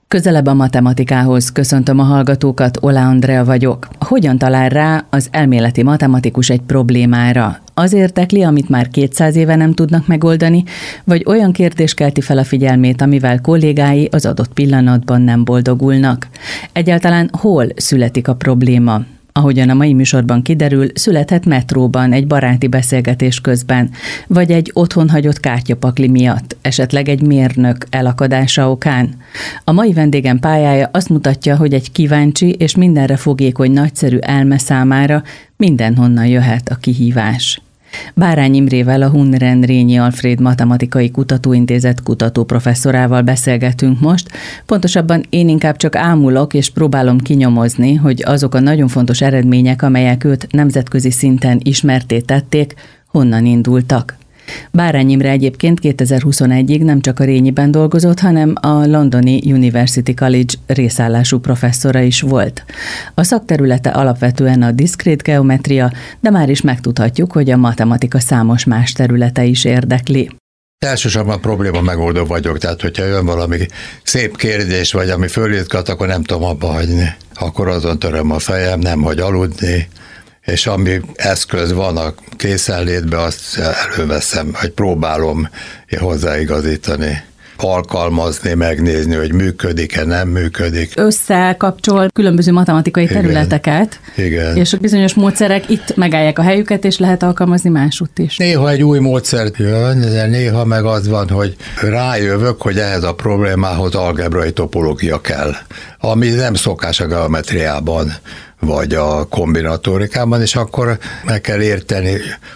Közelebb a matematikához, köszöntöm a hallgatókat, Oláh Andrea vagyok. Hogyan talál rá az elméleti matematikus egy problémára? Az érdekli, amit már 200 éve nem tudnak megoldani, vagy olyan kérdés kelti fel a figyelmét, amivel kollégái az adott pillanatban nem boldogulnak? Egyáltalán hol születik a probléma? Ahogyan a mai műsorban kiderül, születhet metróban, egy baráti beszélgetés közben, vagy egy otthon hagyott kártyapakli miatt, esetleg egy mérnök elakadása okán. A mai vendégem pályája azt mutatja, hogy egy kíváncsi és mindenre fogékony nagyszerű elme számára mindenhonnan jöhet a kihívás. Bárány Imrével, a Hunrendrényi Alfréd Matematikai Kutatóintézet kutatóprofesszorával beszélgetünk most. Pontosabban én inkább csak ámulok és próbálom kinyomozni, hogy azok a nagyon fontos eredmények, amelyek őt nemzetközi szinten ismertté tették, honnan indultak. Bárány Imre egyébként 2021-ig nem csak a Rényiben dolgozott, hanem a londoni University College részállású professzora is volt. A szakterülete alapvetően a diszkrét geometria, de már is megtudhatjuk, hogy a matematika számos más területe is érdekli. Elsősorban probléma megoldó vagyok, tehát hogyha jön valami szép kérdés, vagy ami fölizgat, akkor nem tudom abba hagyni. Akkor azon töröm a fejem, nem hagy aludni, és ami eszköz van a készenlétbe, azt előveszem, vagy próbálom hozzáigazítani, alkalmazni, megnézni, hogy működik-e, nem működik. Összekapcsol különböző matematikai területeket, Igen. És a bizonyos módszerek itt megállják a helyüket, és lehet alkalmazni másutt is. Néha egy új módszer jön, de néha meg az van, hogy rájövök, hogy ehhez a problémához algebrai topológia kell, ami nem szokás a geometriában, vagy a kombinatorikában, és akkor meg kell érteni,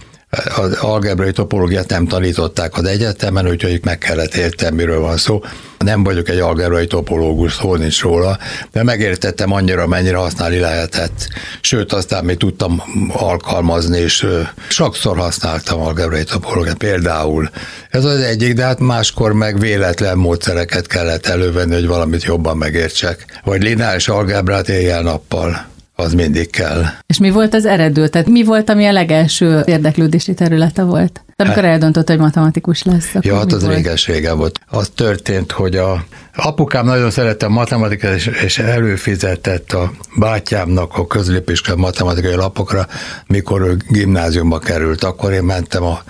az algebrai topológiát nem tanították az egyetemen, úgyhogy meg kellett érteni, miről van szó. Nem vagyok egy algebrai topológus, szó nincs róla, de megértettem annyira, mennyire használni lehetett. Sőt, aztán még tudtam alkalmazni, és sokszor használtam algebrai topológiát. Például ez az egyik, de hát máskor meg véletlen módszereket kellett elővenni, hogy valamit jobban megértsek. Vagy lineáris algebrát éjjel-nappal. Az mindig kell. És mi volt az eredő? Tehát mi volt, ami a legelső érdeklődési területe volt? De amikor eldöntött, hogy matematikus lesz. Ja, hát az réges-régen volt. Az történt, hogy a apukám nagyon szerette a matematikát, és előfizetett a bátyámnak a középiskolai matematikai lapokra, mikor ő gimnáziumba került. Akkor én mentem a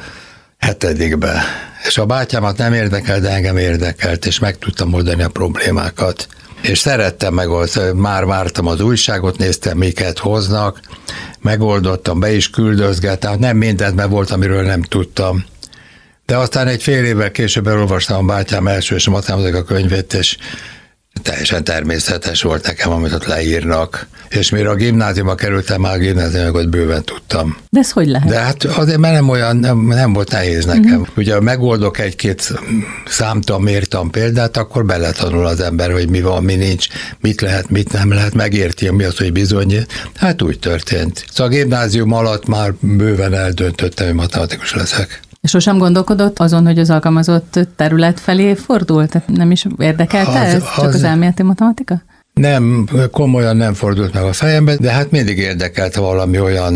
7. És a bátyámat nem érdekelt, de engem érdekelt, és meg tudtam oldani a problémákat. És szerettem megoldani, már vártam az újságot, néztem, miket hoznak, megoldottam, be is küldözgettem, nem mindent, mert volt, amiről nem tudtam. De aztán egy fél évvel később elolvastam a bátyám első és matematika könyvét, és teljesen természetes volt nekem, amit ott leírnak. És mire a gimnáziumba kerültem, már a gimnáziumot bőven tudtam. De ez hogy lehet? De hát azért, mert nem volt nehéz nekem. Ugye megoldok egy-két számtan, mértan példát, akkor beletanul az ember, hogy mi van, mi nincs, mit lehet, mit nem lehet, megérti, mi az, hogy bizony. Hát úgy történt. Szóval a gimnázium alatt már bőven eldöntöttem, hogy matematikus leszek. És sosem gondolkodott azon, hogy az alkalmazott terület felé fordult? Tehát nem is érdekelte ez? Csak az elméleti matematika? Nem, komolyan nem fordult meg a fejembe, de hát mindig érdekelte valami olyan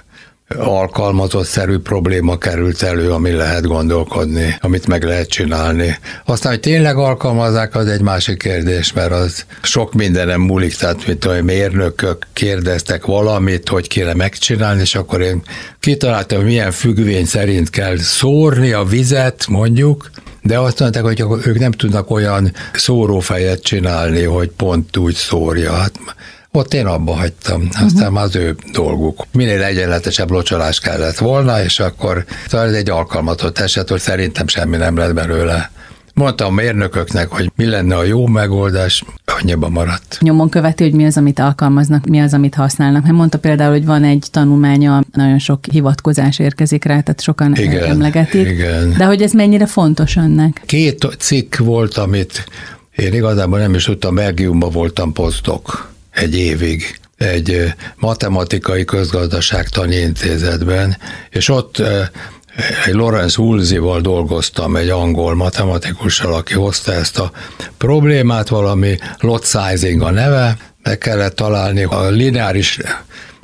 alkalmazott-szerű probléma került elő, ami lehet gondolkodni, amit meg lehet csinálni. Aztán, hogy tényleg alkalmazzák, az egy másik kérdés, mert az sok mindenem múlik, tehát mint a mérnökök kérdeztek valamit, hogy kéne megcsinálni, és akkor én kitaláltam, hogy milyen függvény szerint kell szórni a vizet, mondjuk, de azt mondták, hogy ők nem tudnak olyan szórófejet csinálni, hogy pont úgy szórja. Hát ott én abba hagytam, aztán már az ő dolguk. Minél egyenletesebb locsolás kellett volna, és akkor ez egy alkalmazott eset, hogy szerintem semmi nem lett belőle. Mondtam a mérnököknek, hogy mi lenne a jó megoldás, annyiban maradt. Nyomon követi, hogy mi az, amit alkalmaznak, mi az, amit használnak. Mert mondta például, hogy van egy tanulmánya, nagyon sok hivatkozás érkezik rá, tehát sokan emlegetik. Igen. De hogy ez mennyire fontos önnek? 2 cikk volt, amit én igazából nem is tudtam, Belgiumban voltam posztdoc 1 évig, egy matematikai közgazdaságtani intézetben, és ott egy Lawrence Woolsey-val dolgoztam, egy angol matematikussal, aki hozta ezt a problémát, valami lot sizing a neve, meg kellett találni a lineáris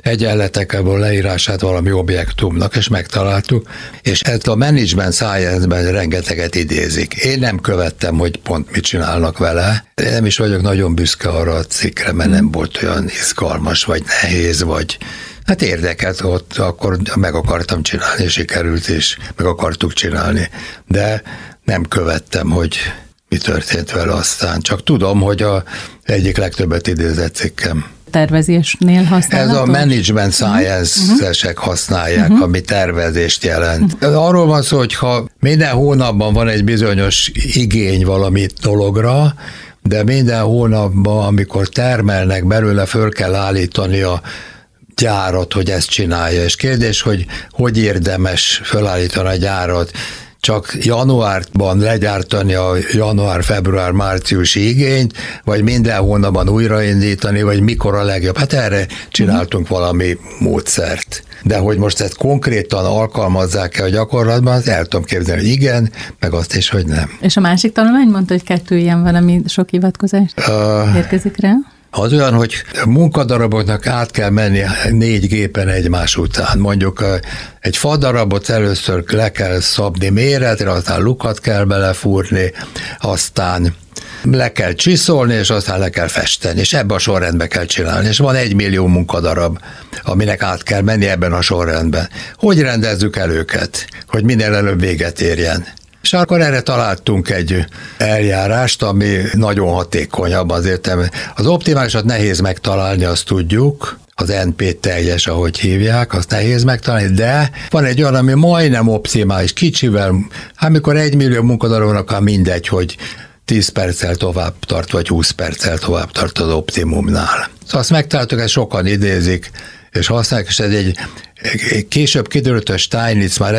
egyenletekből leírását valami objektumnak, és megtaláltuk, és ezt a management science-ben rengeteget idézik. Én nem követtem, hogy pont mit csinálnak vele, de nem is vagyok nagyon büszke arra a cikkre, mert nem volt olyan izgalmas, vagy nehéz, vagy hát érdekelt, ott akkor meg akartam csinálni, sikerült, és meg akartuk csinálni. De nem követtem, hogy mi történt vele aztán. Csak tudom, hogy egyik legtöbbet idézett cikkem. Tervezésnél használható? Ez a management science-esek használják, ami tervezést jelent. Arról van szó, hogy ha minden hónapban van egy bizonyos igény valami dologra, de minden hónapban, amikor termelnek belőle, föl kell állítani a gyárat, hogy ezt csinálja. És kérdés, hogy érdemes felállítani a gyárat, csak januárban legyártani a január-február-márciusi igényt, vagy minden hónapban újraindítani, vagy mikor a legjobb. Hát erre csináltunk valami módszert. De hogy most ezt konkrétan alkalmazzák-e a gyakorlatban, azt el tudom képzelni, hogy igen, meg azt is, hogy nem. És a másik tanulmány mondta, hogy 2 ilyen van, ami sok hivatkozást érkezik rá? Az olyan, hogy munkadaraboknak át kell menni 4 gépen egymás után. Mondjuk egy fadarabot először le kell szabni méretre, aztán lukat kell belefúrni, aztán le kell csiszolni, és aztán le kell festeni, és ebben a sorrendben kell csinálni. És van 1 millió munkadarab, aminek át kell menni ebben a sorrendben. Hogy rendezzük el őket, hogy minél előbb véget érjen? És akkor erre találtunk egy eljárást, ami nagyon hatékonyabb azért. Az optimálisat nehéz megtalálni, azt tudjuk, az NP teljes, ahogy hívják, azt nehéz megtalálni, de van egy olyan, ami majdnem optimális, kicsivel, amikor 1 millió munkadarabnak mindegy, hogy 10 perccel tovább tart, vagy 20 perccel tovább tart az optimumnál. Szóval azt megtaláltuk, ezt sokan idézik, és használják, és ez egy később kiderült, hogy Steinitz már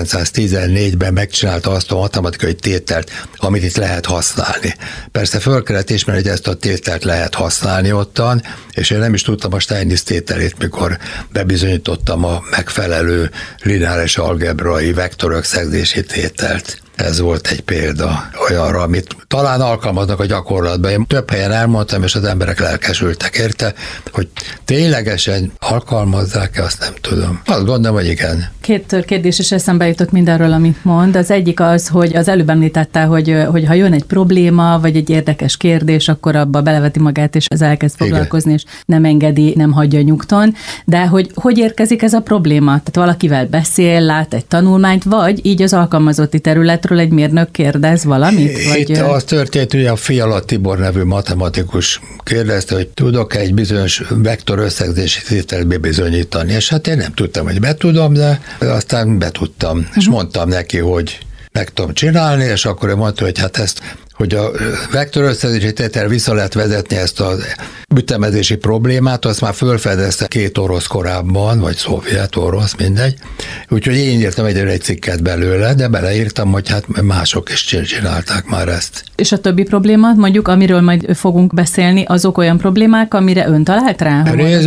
1914-ben megcsinálta azt a matematikai tételt, amit itt lehet használni. Persze föl kellett ismerni, hogy ezt a tételt lehet használni ottan, és én nem is tudtam a Steinitz tételét, mikor bebizonyítottam a megfelelő lineáris algebrai vektorösszegzési tételt. Ez volt egy példa olyanra, amit talán alkalmaznak a gyakorlatban. Én több helyen elmondtam, és az emberek lelkesültek érte, hogy ténylegesen alkalmazzák-e, azt nem tudom. Azt gondolom, hogy igen. 2 kérdés is eszembe jutott mindenről, amit mond. Az egyik az, hogy az előbb említette, hogy ha jön egy probléma, vagy egy érdekes kérdés, akkor abba beleveti magát, és az elkezd foglalkozni, igen. És nem engedi, nem hagyja nyugton. De hogy érkezik ez a probléma? Tehát valakivel beszél, lát egy tanulmányt, vagy így az alkalmazotti területről egy mérnök kérdez valamit? Itt az történt, hogy a Fiala Tibor nevű matematikus kérdezte, hogy tudok egy bizonyos vektor összegzési tételt bebizonyítani, és hát én nem tudtam, hogy betudom, de aztán betudtam, és mondtam neki, hogy meg tudom csinálni, és akkor ő mondta, hogy hát ezt, hogy a vektor összegzési tétel vissza lehet vezetni ezt az ütemezési problémát, azt már fölfedezte 2 orosz korábban, vagy szovjet orosz, mindegy. Úgyhogy én írtam egy cikket belőle, de beleírtam, hogy hát mások is csinálták már ezt. És a többi probléma, mondjuk, amiről majd fogunk beszélni, azok olyan problémák, amire ön talált rá?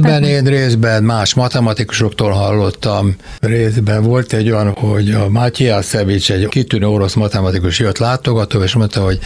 Részben más matematikusoktól hallottam. Részben volt egy olyan, hogy a Matyaszevics, egy kitűnő orosz matematikus jött látogató, és mondta, hogy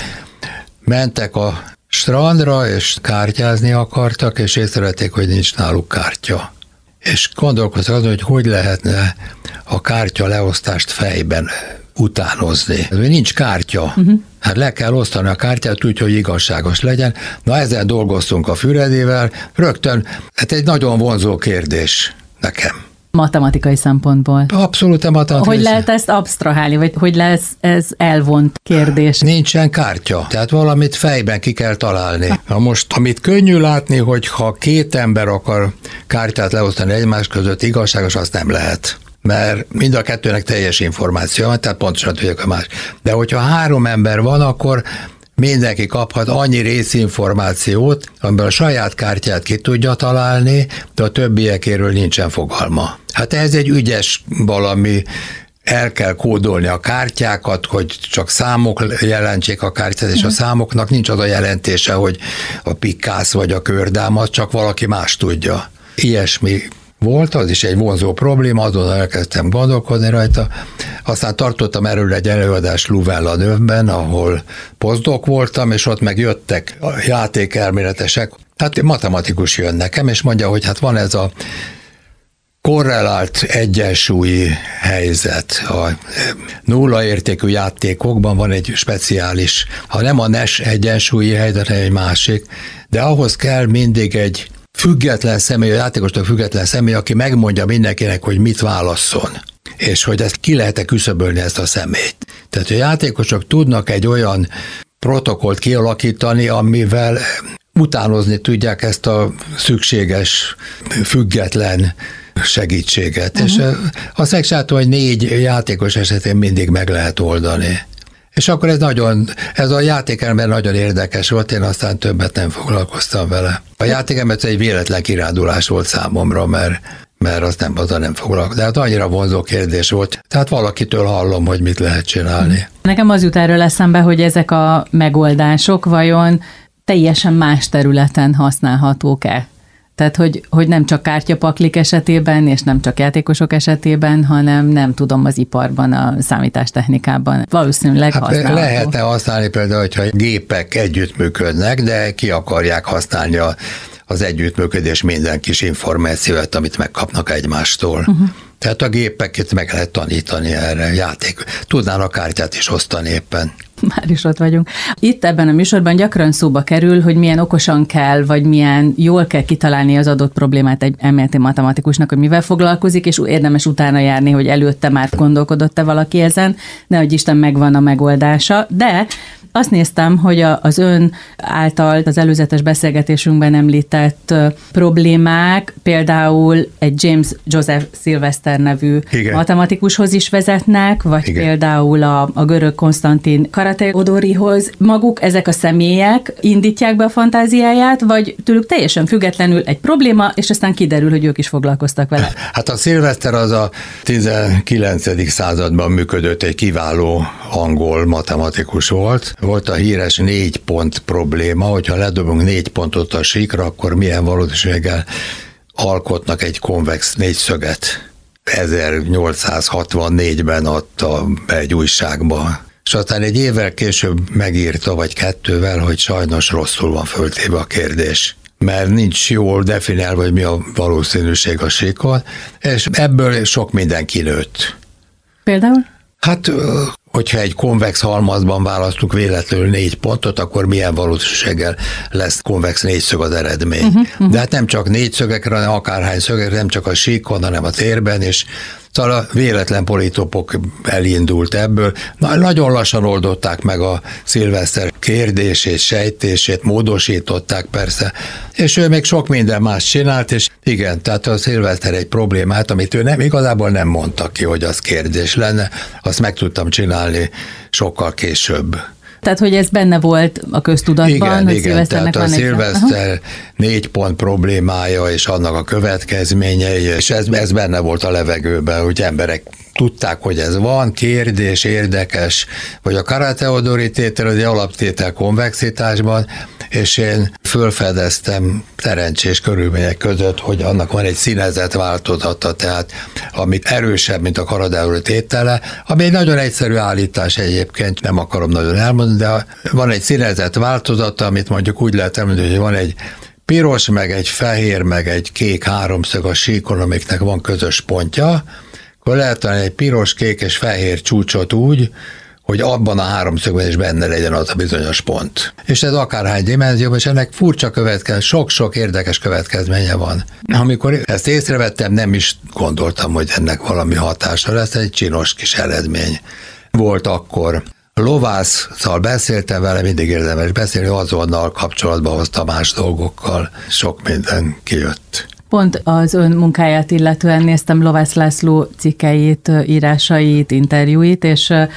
mentek a strandra, és kártyázni akartak, és észrevették, hogy nincs náluk kártya. És gondolkoztak azon, hogy lehetne a kártya leosztást fejben utánozni. Nincs kártya. Hát le kell osztani a kártyát úgy, hogy igazságos legyen. Na ezzel dolgoztunk a Füredivel. Rögtön, hát egy nagyon vonzó kérdés nekem. Matematikai szempontból. Abszolút matematikai. Hogy lehet ezt absztrahálni, vagy hogy lesz ez elvont kérdés? Nincsen kártya, tehát valamit fejben ki kell találni. Na most, amit könnyű látni, hogy ha 2 ember akar kártyát leosztani egymás között, igazságos, azt nem lehet. Mert mind a 2-nek teljes információ van, tehát pontosan tudjuk a más. De hogyha 3 ember van, akkor mindenki kaphat annyi részinformációt, amiben a saját kártyát ki tudja találni, de a többiekéről nincsen fogalma. Hát ez egy ügyes valami, el kell kódolni a kártyákat, hogy csak számok jelentsék a kártyát, és a számoknak nincs az a jelentése, hogy a pikkász vagy a kördám, az csak valaki más tudja. Ilyesmi volt, az is egy vonzó probléma, azonnal elkezdtem gondolkodni rajta. Aztán tartottam erről egy előadást Louvain-la-Neuve-ben, ahol posztdoc voltam, és ott meg jöttek a játékelméletesek. Hát matematikus jön nekem, és mondja, hogy hát van ez a korrelált egyensúlyi helyzet. A nulla értékű játékokban van egy speciális, ha nem a Nash egyensúlyi helyzet, hanem egy másik, de ahhoz kell mindig egy független személy, a játékostól független személy, aki megmondja mindenkinek, hogy mit válasszon, és hogy ezt ki lehet-e küszöbölni ezt a személyt. Tehát a játékosok tudnak egy olyan protokollt kialakítani, amivel utánozni tudják ezt a szükséges, független segítséget. És azt megcsináltam, hogy 4 játékos esetén mindig meg lehet oldani. És akkor ez a játékember nagyon érdekes volt, én aztán többet nem foglalkoztam vele. A játékember egy véletlen kirándulás volt számomra, mert azt nem foglalkoztam. De hát annyira vonzó kérdés volt. Tehát valakitől hallom, hogy mit lehet csinálni. Nekem az jut erről eszembe, hogy ezek a megoldások vajon teljesen más területen használhatók-e? Tehát, hogy nem csak kártyapaklik esetében, és nem csak játékosok esetében, hanem nem tudom, az iparban, a számítástechnikában valószínűleg használható. Lehetne használni például, hogyha gépek együttműködnek, de ki akarják használni az együttműködés minden kis információt, amit megkapnak egymástól. Tehát a gépeket meg lehet tanítani erre, tudnának kártyát is osztani éppen. Már is ott vagyunk. Itt ebben a műsorban gyakran szóba kerül, hogy milyen okosan kell, vagy milyen jól kell kitalálni az adott problémát egy elméleti matematikusnak, hogy mivel foglalkozik, és érdemes utána járni, hogy előtte már gondolkodott-e valaki ezen, nehogy Isten megvan a megoldása, de azt néztem, hogy az ön által az előzetes beszélgetésünkben említett problémák például egy James Joseph Sylvester nevű matematikushoz is vezetnek, vagy például a görög Konstantin Karateodorihoz. Maguk ezek a személyek indítják be a fantáziáját, vagy tőlük teljesen függetlenül egy probléma, és aztán kiderül, hogy ők is foglalkoztak vele. Hát a Sylvester az a 19. században működött, egy kiváló angol matematikus volt. Volt a híres 4 pont probléma, hogyha ledobunk 4 pontot a síkra, akkor milyen valószínűséggel alkotnak egy konvex négyszöget. 1864-ben adta be egy újságba. És aztán egy évvel később megírta, vagy 2-vel, hogy sajnos rosszul van föltéve a kérdés, mert nincs jól definiálva, hogy mi a valószínűség a síkon, és ebből sok minden kinőtt. Például? Hát, hogyha egy konvex halmazban választunk véletlenül 4 pontot, akkor milyen valószínűséggel lesz konvex négyszög az eredmény. De hát nem csak négyszögekre, hanem akárhány szögekre, nem csak a síkon, hanem a térben, és szóval a véletlen politopok elindult ebből. Nagyon lassan oldották meg a Sylvester kérdését, sejtését, módosították persze, és ő még sok minden más csinált, és igen, tehát a Sylvester egy problémát, amit ő igazából nem mondta ki, hogy az kérdés lenne, azt meg tudtam csinálni sokkal később. Tehát, hogy ez benne volt a köztudatban, hogy Szilveszternek van egy... Igen, tehát a Szilveszter 4 pont problémája és annak a következményei, és ez benne volt a levegőben, hogy emberek tudták, hogy ez van, kérdés, érdekes, vagy a Karateodori tétel, az egy alaptétel konvexitásban, és én fölfedeztem szerencsés körülmények között, hogy annak van egy színezett változata, tehát ami erősebb, mint a Karateodori tétele, ami egy nagyon egyszerű állítás egyébként, nem akarom nagyon elmondani, de van egy színezett változata, amit mondjuk úgy lehet elmondani, hogy van egy piros, meg egy fehér, meg egy kék háromszög a síkon, amiknek van közös pontja, akkor lehet találni egy piros, kék és fehér csúcsot úgy, hogy abban a háromszögben is benne legyen az a bizonyos pont. És ez akárhány dimenzióban, és ennek furcsa sok-sok érdekes következménye van. Amikor ezt észrevettem, nem is gondoltam, hogy ennek valami hatása lesz, egy csinos kis eredmény volt akkor. Lovásszal beszéltem vele, mindig érdemes beszélni, azonnal kapcsolatba hozta más dolgokkal, sok minden kijött. Pont az ön munkáját illetően néztem Lovász László cikkeit, írásait, interjúit,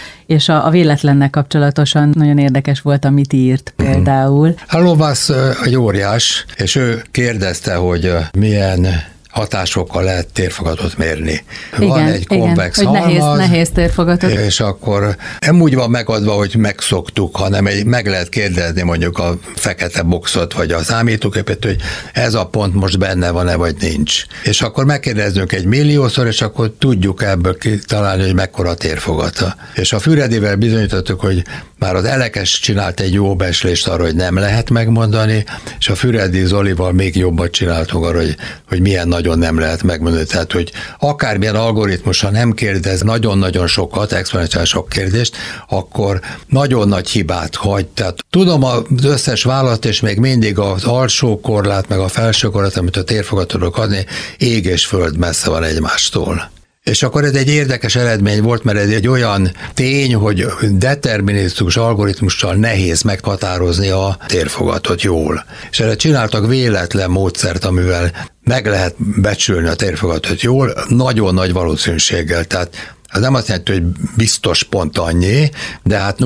és a véletlennel kapcsolatosan nagyon érdekes volt, amit írt például. A Lovász egy óriás, és ő kérdezte, hogy milyen hatásokkal lehet térfogatot mérni. Van egy konvex halmaz, nehéz térfogatot. És akkor nem úgy van megadva, hogy megszoktuk, hanem meg lehet kérdezni mondjuk a fekete boxot, vagy a számítógépet, hogy ez a pont most benne van-e, vagy nincs. És akkor megkérdezzünk egy milliószor, és akkor tudjuk ebből kitalálni, hogy mekkora a térfogata. És a Füredivel bizonyítottuk, hogy már az Elekes csinált egy jó becslést arra, hogy nem lehet megmondani, és a Füredi Zolival még jobbat csináltunk arra, hogy milyen nagy nagyon nem lehet megmondani. Tehát, hogy akármilyen algoritmusa nem kérdez nagyon-nagyon sokat, exponenciális sok kérdést, akkor nagyon nagy hibát hagy. Tehát tudom az összes választ, és még mindig az alsó korlát, meg a felső korlát, amit a térfogat tudok adni, ég és föld messze van egymástól. És akkor ez egy érdekes eredmény volt, mert ez egy olyan tény, hogy determinisztikus algoritmussal nehéz meghatározni a térfogatot jól. És erre csináltak véletlen módszert, amivel meg lehet becsülni a térfogatot jól, nagyon nagy valószínűséggel. Tehát az nem azt jelenti, hogy biztos pont annyi, de hát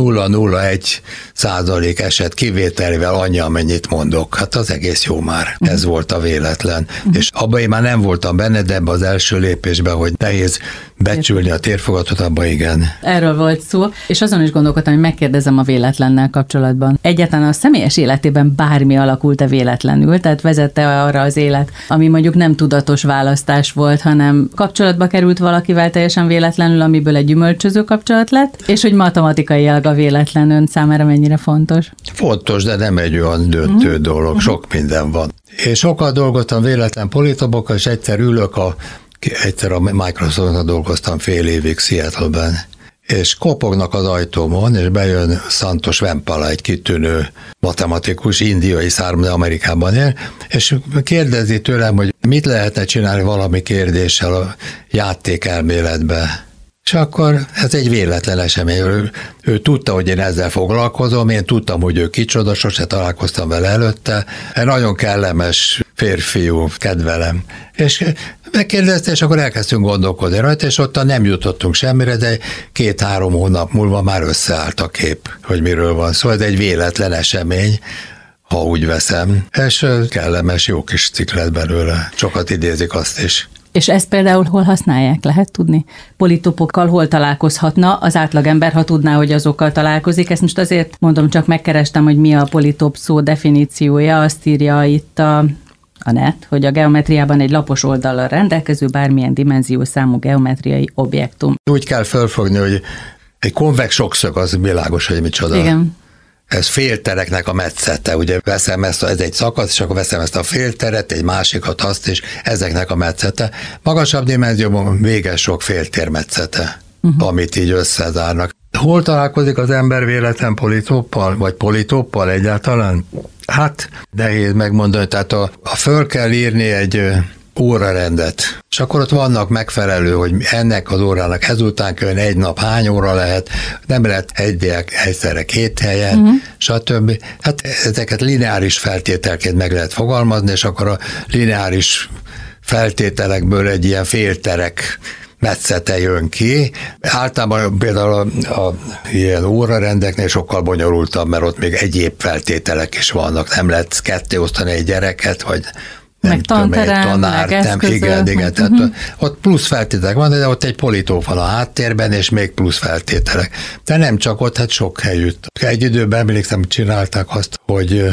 0,01% eset kivételével annyi, amennyit mondok. Hát az egész jó már. Ez volt a véletlen. És abban én már nem voltam benne, de ebben az első lépésben, hogy nehéz becsülni a térfogatot, abban igen. Erről volt szó, és azon is gondolkodtam, hogy megkérdezem a véletlennel kapcsolatban. Egyáltalán a személyes életében bármi alakult-e véletlenül, tehát vezette arra az élet, ami mondjuk nem tudatos választás volt, hanem kapcsolatba került valakivel teljesen véletlenül, amiből egy gyümölcsöző kapcsolat lett, és hogy matematikailag a véletlen ön számára mennyire fontos? Fontos, de nem egy olyan döntő dolog, sok minden van. És sokat dolgoztam véletlen politopokkal, és egyszer a Microsoftnak dolgoztam fél évig Seattle-ben, és kopognak az ajtómon, és bejön Santos Vempala, egy kitűnő matematikus, indiai származású, Amerikában él, és kérdezi tőlem, hogy mit lehetne csinálni valami kérdéssel a játékelméletbe. És akkor ez egy véletlen esemény. Ő tudta, hogy én ezzel foglalkozom, én tudtam, hogy ő kicsoda, sose találkoztam vele előtte. Egy nagyon kellemes férfiú, kedvelem. És megkérdezte, és akkor elkezdtünk gondolkodni rajta, és ottan nem jutottunk semmire, de 2-3 hónap múlva már összeállt a kép, hogy miről van szó. Ez egy véletlen esemény, ha úgy veszem. És kellemes, jó kis cikk lett belőle. Sokat idézik azt is. És ezt például hol használják, lehet tudni? Politopokkal hol találkozhatna az átlagember, ha tudná, hogy azokkal találkozik? Ezt most azért mondom, csak megkerestem, hogy mi a politop szó definíciója. Azt írja itt a net, hogy a geometriában egy lapos oldallal rendelkező bármilyen dimenziószámú geometriai objektum. Úgy kell fölfogni, hogy egy konvex sokszög, az világos, hogy micsoda. Igen. Ez féltereknek a metszete, ugye veszem ezt, ez egy szakasz, és akkor veszem ezt a félteret, egy másikat, azt is, ezeknek a metszete. Magasabb dimenzióban véges sok féltérmetszete, amit így összezárnak. Hol találkozik az ember véletlen politoppal, vagy politoppal egyáltalán? Hát nehéz megmondani, tehát föl kell írni egy órarendet, és akkor ott vannak megfelelő, hogy ennek az órának ezután kell egy nap hány óra lehet, nem lehet egyszerre 2 helyen, stb. Hát ezeket lineáris feltételként meg lehet fogalmazni, és akkor a lineáris feltételekből egy ilyen félterek metszete jön ki. Általában például a ilyen órarendeknél sokkal bonyolultabb, mert ott még egyéb feltételek is vannak. Nem lehet ketté osztani egy gyereket, vagy meg tanterem, meg eszközök. Igen. Tehát ott plusz feltételek van, de ott egy politop van a háttérben, és még plusz feltételek. De nem csak ott, hát sok helyütt. Egy időben emlékszem, csinálták azt, hogy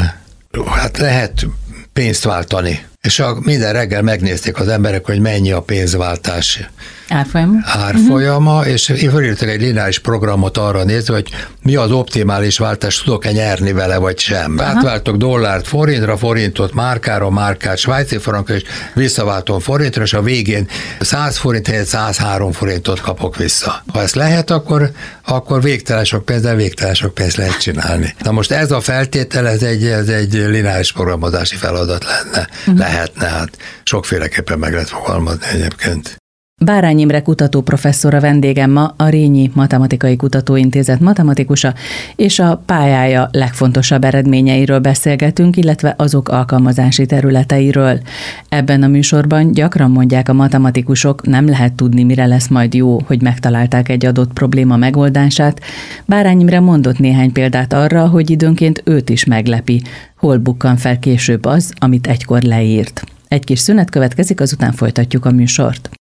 hát lehet pénzt váltani. És minden reggel megnézték az emberek, hogy mennyi a pénzváltás árfolyama, és fölírtak egy lineáris programot arra nézve, hogy mi az optimális váltás, tudok-e nyerni vele, vagy sem. Átváltok dollárt forintra, forintot márkára, márkát svájci frankra, és visszaváltom forintra, és a végén 100 forint helyett 103 forintot kapok vissza. Ha ezt lehet, akkor végtelen sok pénzt lehet csinálni. Na most ez a feltétel, ez egy lineáris programozási feladat lehetne, hát sokféleképpen meg lehet fogalmazni egyébként. Bárány Imre kutatóprofesszor a vendégem ma, a Rényi Matematikai Kutatóintézet matematikusa, és a pályája legfontosabb eredményeiről beszélgetünk, illetve azok alkalmazási területeiről. Ebben a műsorban gyakran mondják a matematikusok, nem lehet tudni, mire lesz majd jó, hogy megtalálták egy adott probléma megoldását. Bárány Imre mondott néhány példát arra, hogy időnként őt is meglepi, hol bukkan fel később az, amit egykor leírt. Egy kis szünet következik, azután folytatjuk a műsort.